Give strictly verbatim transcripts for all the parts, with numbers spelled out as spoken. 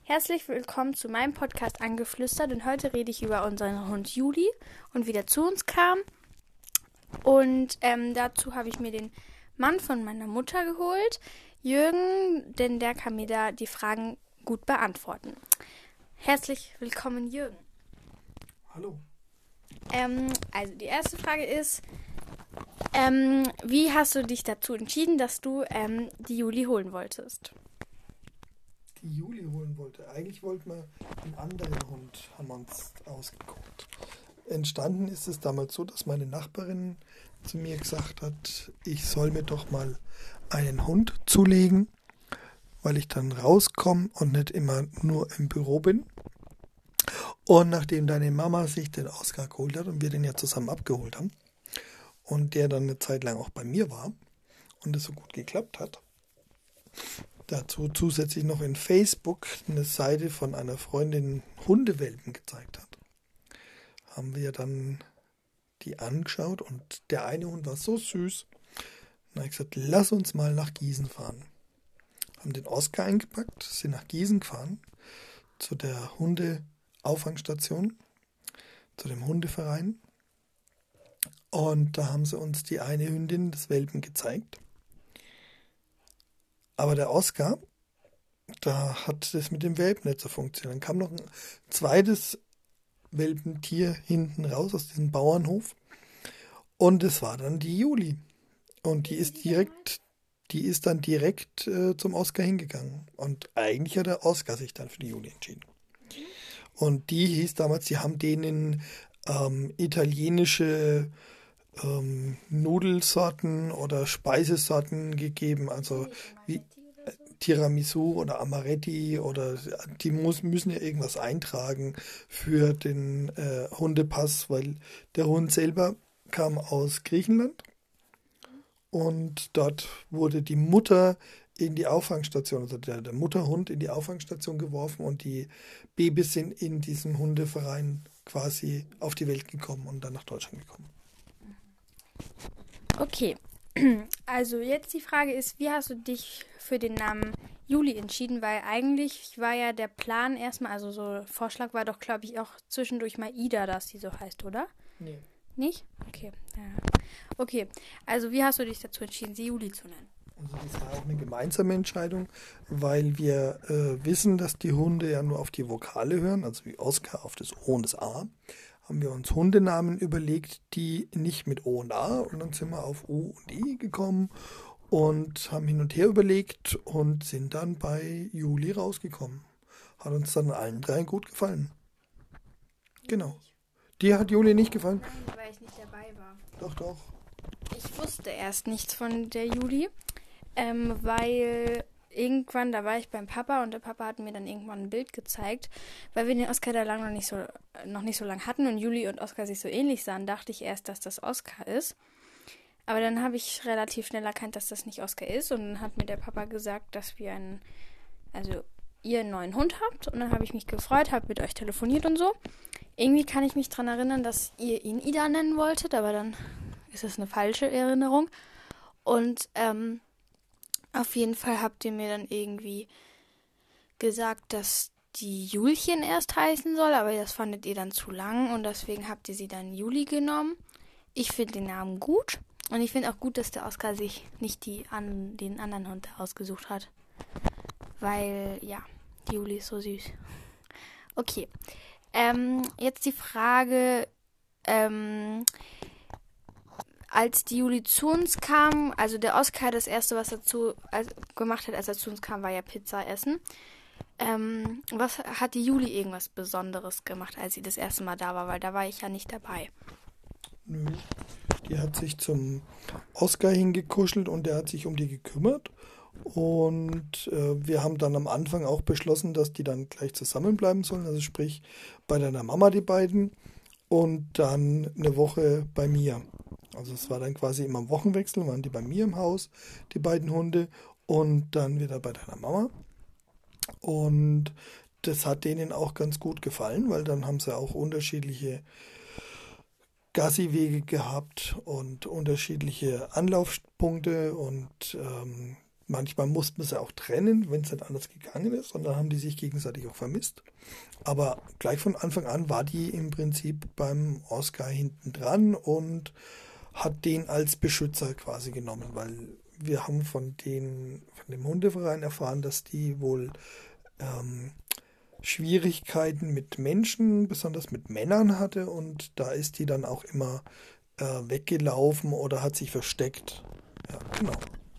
Herzlich willkommen zu meinem Podcast Angeflüstert und heute rede ich über unseren Hund Juli und wie der zu uns kam. Und ähm, dazu habe ich mir den Mann von meiner Mutter geholt, Jürgen, denn der kann mir da die Fragen gut beantworten. Herzlich willkommen, Jürgen. Hallo. Ähm, also die erste Frage ist, ähm, wie hast du dich dazu entschieden, dass du ähm, die Juli holen wolltest? Die Juli holen wollte. Eigentlich wollten wir einen anderen Hund, haben wir uns ausgeguckt. Entstanden ist es damals so, dass meine Nachbarin zu mir gesagt hat, ich soll mir doch mal einen Hund zulegen, weil ich dann rauskomme und nicht immer nur im Büro bin. Und nachdem deine Mama sich den Oscar geholt hat und wir den ja zusammen abgeholt haben und der dann eine Zeit lang auch bei mir war und es so gut geklappt hat, dazu zusätzlich noch in Facebook eine Seite von einer Freundin Hundewelpen gezeigt hat, haben wir dann die angeschaut und der eine Hund war so süß. Dann habe ich gesagt, lass uns mal nach Gießen fahren. Haben den Oscar eingepackt, sind nach Gießen gefahren, zu der Hundeauffangstation, zu dem Hundeverein. Und da haben sie uns die eine Hündin des Welpen gezeigt. Aber der Oscar, da hat das mit dem Welpen nicht so funktioniert. Dann kam noch ein zweites Welpentier hinten raus aus diesem Bauernhof. Und es war dann die Juli. Und die ist direkt, die ist dann direkt äh, zum Oscar hingegangen. Und eigentlich hat der Oscar sich dann für die Juli entschieden. Und die hieß damals, die haben denen ähm, italienische ähm, Nudelsorten oder Speisesorten gegeben, also wie äh, Tiramisu oder Amaretti oder die muss, müssen ja irgendwas eintragen für den äh, Hundepass, weil der Hund selber kam aus Griechenland und dort wurde die Mutter in die Auffangstation, also der, der Mutterhund in die Auffangstation geworfen und die Babys sind in diesem Hundeverein quasi auf die Welt gekommen und dann nach Deutschland gekommen. Okay, also jetzt die Frage ist, wie hast du dich für den Namen Juli entschieden? Weil eigentlich war ja der Plan erstmal, also so Vorschlag war doch, glaube ich, auch zwischendurch mal Ida, dass die so heißt, oder? Nee. Nicht? Okay. Ja. Okay, also wie hast du dich dazu entschieden, sie Juli zu nennen? Also das war auch eine gemeinsame Entscheidung, weil wir äh, wissen, dass die Hunde ja nur auf die Vokale hören, also wie Oscar auf das O und das A. Haben wir uns Hundenamen überlegt, die nicht mit O und A, und dann sind wir auf U und I gekommen und haben hin und her überlegt und sind dann bei Juli rausgekommen. Hat uns dann allen dreien gut gefallen. Genau. Dir hat Juli nicht gefallen? Nein, weil ich nicht dabei war. Doch, doch. Ich wusste erst nichts von der Juli, ähm, weil irgendwann, da war ich beim Papa und der Papa hat mir dann irgendwann ein Bild gezeigt, weil wir den Oscar da lang noch nicht so noch nicht so lang hatten und Juli und Oscar sich so ähnlich sahen, dachte ich erst, dass das Oscar ist. Aber dann habe ich relativ schnell erkannt, dass das nicht Oscar ist und dann hat mir der Papa gesagt, dass wir einen, also ihr einen neuen Hund habt und dann habe ich mich gefreut, habe mit euch telefoniert und so. Irgendwie kann ich mich daran erinnern, dass ihr ihn Ida nennen wolltet, aber dann ist das eine falsche Erinnerung. Und ähm, auf jeden Fall habt ihr mir dann irgendwie gesagt, dass die Julchen erst heißen soll, aber das fandet ihr dann zu lang und deswegen habt ihr sie dann Juli genommen. Ich finde den Namen gut und ich finde auch gut, dass der Oscar sich nicht die an, den anderen Hund ausgesucht hat. Weil, ja, die Juli ist so süß. Okay, ähm, jetzt die Frage, ähm, als die Juli zu uns kam, also der Oscar, das erste, was er zu, also gemacht hat, als er zu uns kam, war ja Pizza essen. Ähm, was hat die Juli irgendwas Besonderes gemacht, als sie das erste Mal da war? Weil da war ich ja nicht dabei. Nö. Die hat sich zum Oscar hingekuschelt und der hat sich um die gekümmert. Und äh, wir haben dann am Anfang auch beschlossen, dass die dann gleich zusammenbleiben sollen. Also sprich bei deiner Mama die beiden und dann eine Woche bei mir. Also es war dann quasi immer im Wochenwechsel, waren die bei mir im Haus, die beiden Hunde, und dann wieder bei deiner Mama. Und das hat denen auch ganz gut gefallen, weil dann haben sie auch unterschiedliche Gassi-Wege gehabt und unterschiedliche Anlaufpunkte und ähm, Manchmal mussten wir sie auch trennen, wenn es nicht anders gegangen ist, und dann haben die sich gegenseitig auch vermisst. Aber gleich von Anfang an war die im Prinzip beim Oscar hinten dran und hat den als Beschützer quasi genommen, weil wir haben von, den, von dem Hundeverein erfahren, dass die wohl ähm, Schwierigkeiten mit Menschen, besonders mit Männern hatte, und da ist die dann auch immer äh, weggelaufen oder hat sich versteckt. Ja, genau.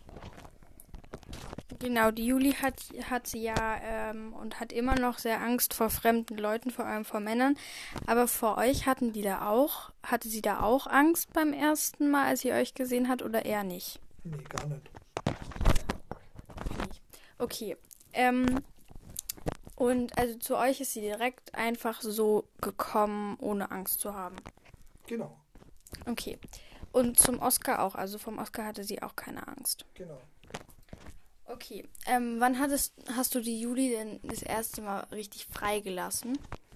Genau, die Juli hat, hat sie ja ähm, und hat immer noch sehr Angst vor fremden Leuten, vor allem vor Männern. Aber vor euch hatten die da auch, hatte sie da auch Angst beim ersten Mal, als sie euch gesehen hat, oder eher nicht? Nee, gar nicht. Nicht. Okay. Ähm, und also zu euch ist sie direkt einfach so gekommen, ohne Angst zu haben. Genau, Okay. Und zum Oscar auch, also vom Oscar hatte sie auch keine Angst. genau. Okay. Ähm, wann hattest, hast du die Juli denn das erste Mal richtig freigelassen?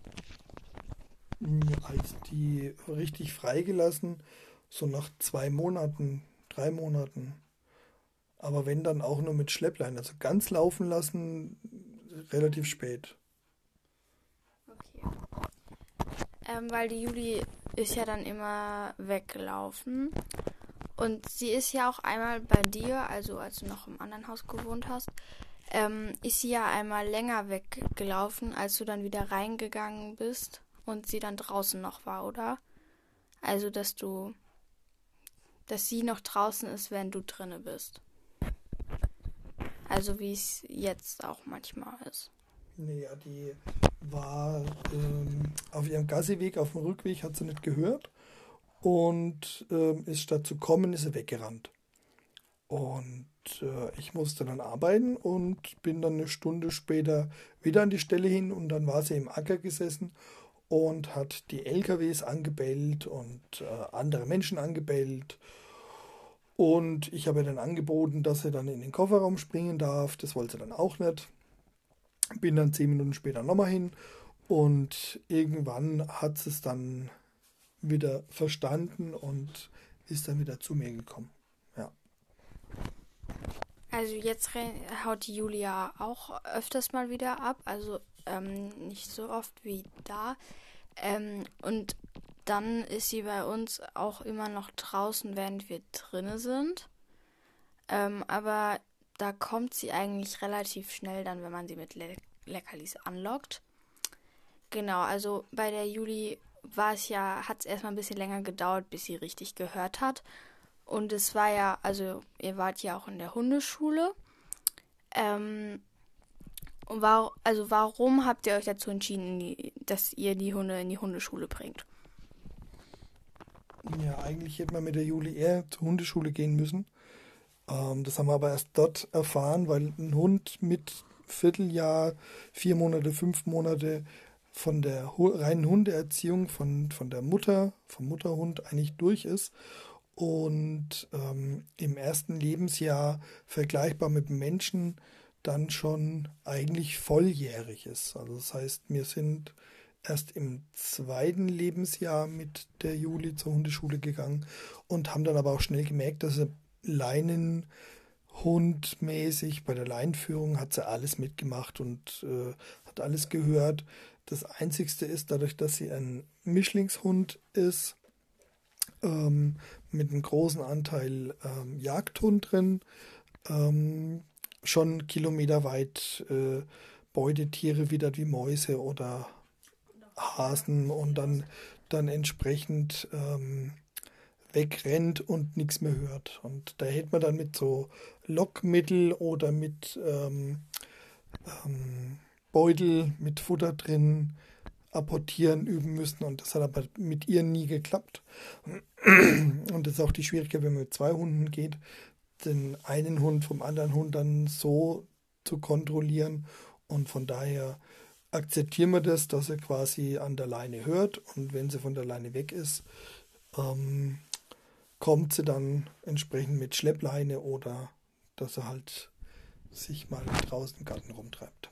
Ja, als die richtig freigelassen, so nach zwei Monaten, drei Monaten. Aber wenn dann auch nur mit Schlepplein, also ganz laufen lassen, relativ spät. Okay. Ähm, weil die Juli ist ja dann immer weggelaufen. Und sie ist ja auch einmal bei dir, also als du noch im anderen Haus gewohnt hast, ähm, ist sie ja einmal länger weggelaufen, als du dann wieder reingegangen bist und sie dann draußen noch war, oder? Also, dass du, dass sie noch draußen ist, wenn du drinne bist. Also, wie es jetzt auch manchmal ist. Nee, ja, die war ähm, auf ihrem Gassiweg, auf dem Rückweg, hat sie nicht gehört. Und ähm, ist statt zu kommen, ist sie weggerannt. Und äh, ich musste dann arbeiten und bin dann eine Stunde später wieder an die Stelle hin, und dann war sie im Acker gesessen und hat die L K Ws angebellt und äh, andere Menschen angebellt. Und ich habe ihr dann angeboten, dass sie dann in den Kofferraum springen darf. Das wollte sie dann auch nicht. Bin dann zehn Minuten später nochmal hin, und irgendwann hat sie es dann wieder verstanden und ist dann wieder zu mir gekommen. Ja. Also jetzt re- haut die Julia auch öfters mal wieder ab, also ähm, nicht so oft wie da. Ähm, und dann ist sie bei uns auch immer noch draußen, während wir drinne sind. Ähm, aber da kommt sie eigentlich relativ schnell dann, wenn man sie mit Le- Leckerlis anlockt. Genau, also bei der Juli war es ja, hat es erstmal ein bisschen länger gedauert, bis sie richtig gehört hat. Und es war ja, also ihr wart ja auch in der Hundeschule. Ähm, und war, also warum habt ihr euch dazu entschieden, in die, dass ihr die Hunde in die Hundeschule bringt? Ja, eigentlich hätte man mit der Juli eher zur Hundeschule gehen müssen. Ähm, das haben wir aber erst dort erfahren, weil ein Hund mit Vierteljahr, vier Monate, fünf Monate von der Hu- reinen Hundeerziehung von, von der Mutter, vom Mutterhund eigentlich durch ist, und ähm, im ersten Lebensjahr vergleichbar mit dem Menschen dann schon eigentlich volljährig ist. Also das heißt, wir sind erst im zweiten Lebensjahr mit der Juli zur Hundeschule gegangen und haben dann aber auch schnell gemerkt, dass sie Leinenhundmäßig bei der Leinenführung hat sie alles mitgemacht und äh, hat alles gehört. Das Einzigste ist, dadurch, dass sie ein Mischlingshund ist, ähm, mit einem großen Anteil ähm, Jagdhund drin, ähm, schon kilometerweit äh, Beutetiere wittert wie Mäuse oder Hasen, und dann, dann entsprechend ähm, wegrennt und nichts mehr hört. Und da hätte man dann mit so Lockmittel oder mit ähm, ähm, Beutel mit Futter drin apportieren üben müssen, und das hat aber mit ihr nie geklappt. Und das ist auch die Schwierigkeit, wenn man mit zwei Hunden geht, den einen Hund vom anderen Hund dann so zu kontrollieren, und von daher akzeptieren wir das, dass er quasi an der Leine hört, und wenn sie von der Leine weg ist, ähm, kommt sie dann entsprechend mit Schleppleine oder dass er halt sich mal draußen im Garten rumtreibt.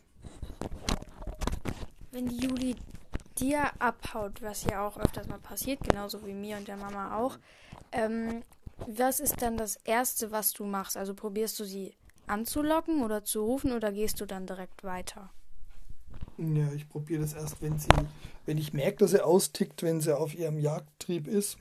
Wenn die Juli dir abhaut, was ja auch öfters mal passiert, genauso wie mir und der Mama auch, ähm, was ist dann das Erste, was du machst? Also probierst du sie anzulocken oder zu rufen oder gehst du dann direkt weiter? Ja, ich probiere das erst, wenn sie, wenn ich merke, dass sie austickt, wenn sie auf ihrem Jagdtrieb ist,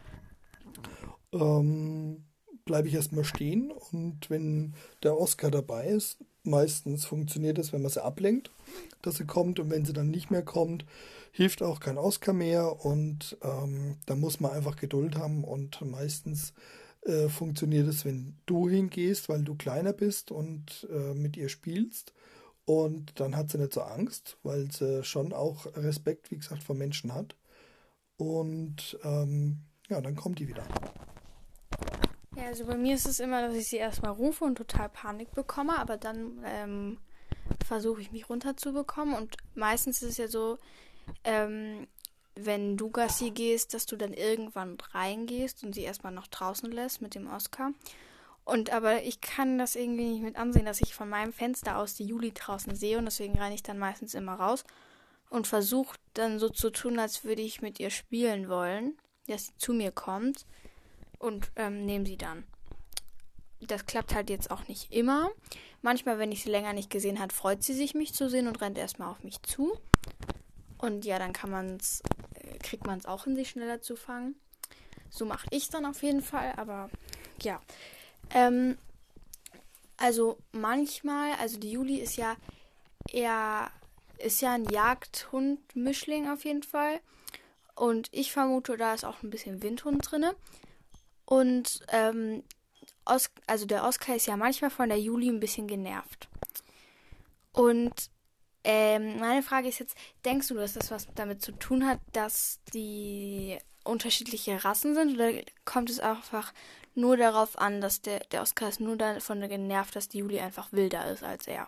ähm, bleibe ich erstmal stehen und wenn der Oscar dabei ist, meistens funktioniert das, wenn man sie ablenkt, dass sie kommt und wenn sie dann nicht mehr kommt, hilft auch kein Oscar mehr und ähm, da muss man einfach Geduld haben und meistens äh, funktioniert es, wenn du hingehst, weil du kleiner bist und äh, mit ihr spielst und dann hat sie nicht so Angst, weil sie schon auch Respekt, wie gesagt, vor Menschen hat und ähm, ja, dann kommt die wieder. Ja, also bei mir ist es immer, dass ich sie erstmal rufe und total Panik bekomme, aber dann ähm, versuche ich mich runterzubekommen und meistens ist es ja so, ähm, wenn du Gassi gehst, dass du dann irgendwann reingehst und sie erstmal noch draußen lässt mit dem Oscar. Und aber ich kann das irgendwie nicht mit ansehen, dass ich von meinem Fenster aus die Juli draußen sehe und deswegen renne ich dann meistens immer raus und versuche dann so zu tun, als würde ich mit ihr spielen wollen, dass sie zu mir kommt und ähm, nehme sie dann. Das klappt halt jetzt auch nicht immer. Manchmal, wenn ich sie länger nicht gesehen habe, freut sie sich, mich zu sehen und rennt erstmal auf mich zu. Und ja, dann kann man's, äh, kriegt man es auch hin, sich schneller zu fangen. So mache ich es dann auf jeden Fall, aber ja. Ähm, also manchmal, also die Juli ist ja eher, ist ja ein Jagdhund-Mischling auf jeden Fall. Und ich vermute, da ist auch ein bisschen Windhund drinne. Und ähm, Os- also der Oscar ist ja manchmal von der Juli ein bisschen genervt. Und ähm, meine Frage ist jetzt, denkst du, dass das was damit zu tun hat, dass die unterschiedliche Rassen sind? Oder kommt es einfach nur darauf an, dass der, der Oscar ist nur davon genervt, dass die Juli einfach wilder ist als er?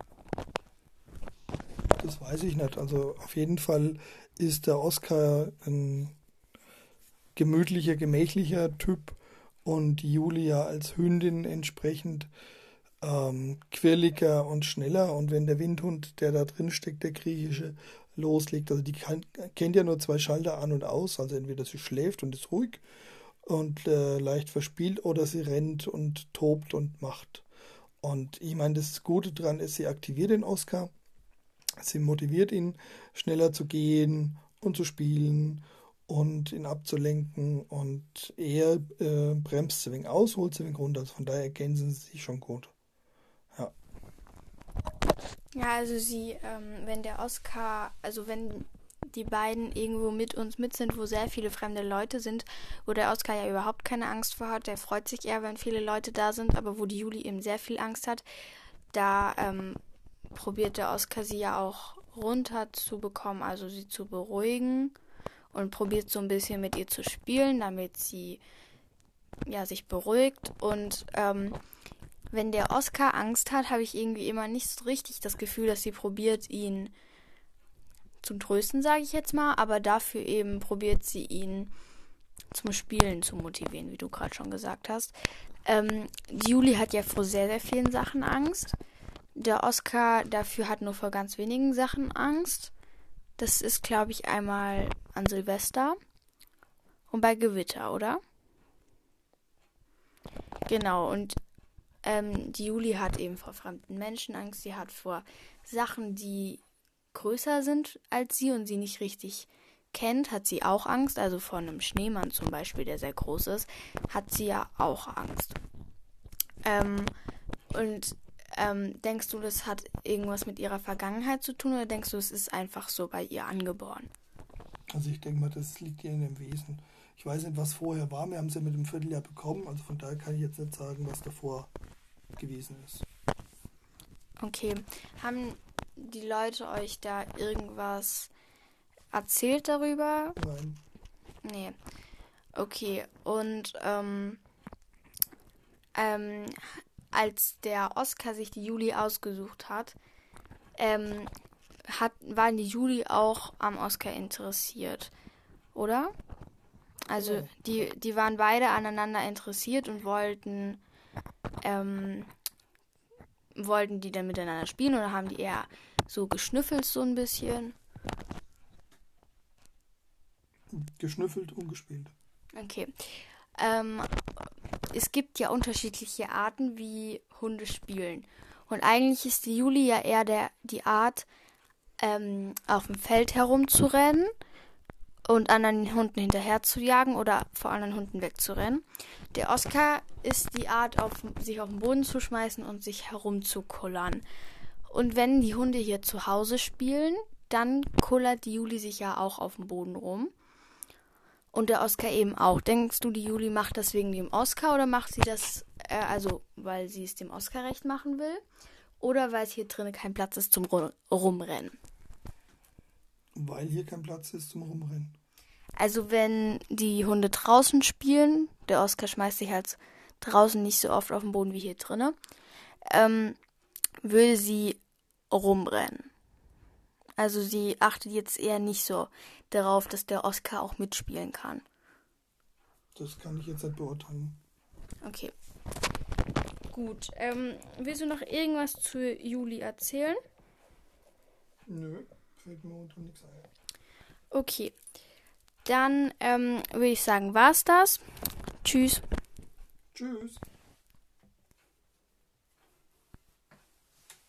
Das weiß ich nicht. Also auf jeden Fall ist der Oscar ein gemütlicher, gemächlicher Typ und die Julia als Hündin entsprechend ähm, quirliger und schneller. Und wenn der Windhund, der da drin steckt, der griechische, loslegt, also die kann, kennt ja nur zwei Schalter an und aus, also entweder sie schläft und ist ruhig und äh, leicht verspielt oder sie rennt und tobt und macht. Und ich meine, das Gute daran ist, sie aktiviert den Oscar, sie motiviert ihn, schneller zu gehen und zu spielen und ihn abzulenken und er äh, bremst sie ein wenig aus, holt sie ein wenig runter. Also von daher ergänzen sie sich schon gut. Ja. Ja, also sie, ähm, wenn der Oscar, also wenn die beiden irgendwo mit uns mit sind, wo sehr viele fremde Leute sind, wo der Oscar ja überhaupt keine Angst vor hat, der freut sich eher, wenn viele Leute da sind, aber wo die Juli eben sehr viel Angst hat, da ähm, probiert der Oscar sie ja auch runter zu bekommen, also sie zu beruhigen und probiert so ein bisschen mit ihr zu spielen, damit sie ja sich beruhigt und ähm, wenn der Oscar Angst hat, habe ich irgendwie immer nicht so richtig das Gefühl, dass sie probiert, ihn zu trösten, sage ich jetzt mal, aber dafür eben probiert sie ihn zum Spielen zu motivieren, wie du gerade schon gesagt hast. Ähm, die Juli hat ja vor sehr, sehr vielen Sachen Angst. Der Oscar dafür hat nur vor ganz wenigen Sachen Angst. Das ist, glaube ich, einmal an Silvester und bei Gewitter, oder? Genau, und ähm, die Juli hat eben vor fremden Menschen Angst. Sie hat vor Sachen, die größer sind als sie und sie nicht richtig kennt, hat sie auch Angst. Also vor einem Schneemann zum Beispiel, der sehr groß ist, hat sie ja auch Angst. Ähm, und ähm, denkst du, das hat irgendwas mit ihrer Vergangenheit zu tun oder denkst du, es ist einfach so bei ihr angeboren? Also ich denke mal, das liegt ihr in dem Wesen. Ich weiß nicht, was vorher war. Wir haben sie ja mit dem Vierteljahr bekommen. Also von daher kann ich jetzt nicht sagen, was davor gewesen ist. Okay. Haben die Leute euch da irgendwas erzählt darüber? Nein. Nee. Okay. Und ähm, ähm, als der Oscar sich die Juli ausgesucht hat, ähm, hat, waren die Juli auch am Oscar interessiert, oder? Also Ja. die, die waren beide aneinander interessiert und wollten, ähm, wollten die dann miteinander spielen oder haben die eher so geschnüffelt so ein bisschen? Geschnüffelt und gespielt. Okay. Ähm, es gibt ja unterschiedliche Arten, wie Hunde spielen. Und eigentlich ist die Juli ja eher der, die Art, ähm, auf dem Feld herumzurennen und anderen Hunden hinterher zu jagen oder vor anderen Hunden wegzurennen. Der Oskar ist die Art, auf, sich auf den Boden zu schmeißen und sich herumzukullern. Und wenn die Hunde hier zu Hause spielen, dann kullert die Juli sich ja auch auf dem Boden rum. Und der Oskar eben auch. Denkst du, die Juli macht das wegen dem Oskar oder macht sie das, äh, also weil sie es dem Oskar recht machen will? Oder weil es hier drinnen kein Platz ist zum Ru- Rumrennen? Weil hier kein Platz ist zum Rumrennen. Also wenn die Hunde draußen spielen, der Oskar schmeißt sich halt draußen nicht so oft auf den Boden wie hier drinnen, ähm, will sie rumrennen. Also sie achtet jetzt eher nicht so darauf, dass der Oskar auch mitspielen kann. Das kann ich jetzt nicht beurteilen. Okay. Gut. Ähm, willst du noch irgendwas zu Juli erzählen? Nö, fällt mir unter nichts ein. Okay. Dann ähm, würde ich sagen, war's das. Tschüss. Tschüss.